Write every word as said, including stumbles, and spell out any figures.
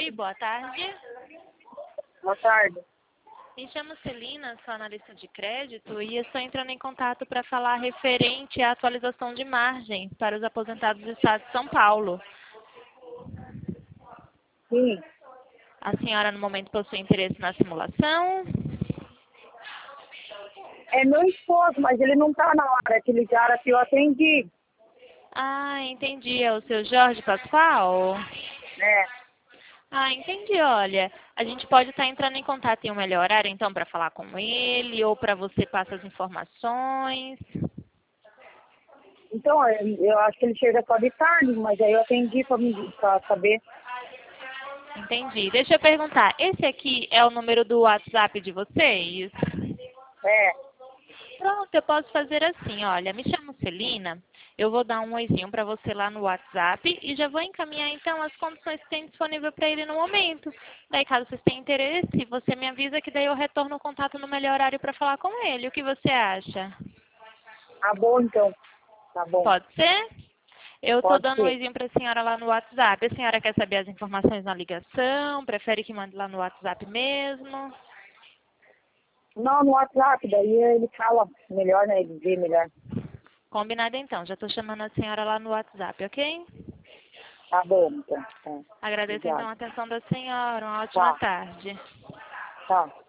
Oi, boa tarde. Boa tarde. Me chamo Celina, sou analista de crédito e estou entrando em contato para falar referente à atualização de margem para os aposentados do Estado de São Paulo. Sim. A senhora, no momento, possui interesse na simulação? É meu esposo, mas ele não tá na hora que ligaram que eu atendi. Ah, entendi. É o seu Jorge Pascoal? É. Ah, entendi. Olha, a gente pode estar entrando em contato em um melhor horário, então, para falar com ele ou para você passar as informações. Então, eu eu acho que ele chega só de tarde, mas aí eu atendi pra, me, pra saber. Entendi. Deixa eu perguntar, esse aqui é o número do WhatsApp de vocês? É. Pronto, eu posso fazer assim, olha, me chamo Celina, eu vou dar um oizinho para você lá no WhatsApp e já vou encaminhar então as condições que tem disponível para ele no momento. Daí, caso vocês tenham interesse, você me avisa que daí eu retorno o contato no melhor horário para falar com ele. O que você acha? Tá bom, então. Tá bom. Pode ser? Eu estou Pode dando um ser. oizinho para a senhora lá no WhatsApp. A senhora quer saber as informações na ligação? Prefere que mande lá no WhatsApp mesmo? Não, no WhatsApp, daí ele fala melhor, né? Ele vê melhor. Combinado então, já estou chamando a senhora lá no WhatsApp, ok? Tá bom, então. É. Agradeço então Obrigado. a atenção da senhora. Uma ótima Tá. tarde. Tá.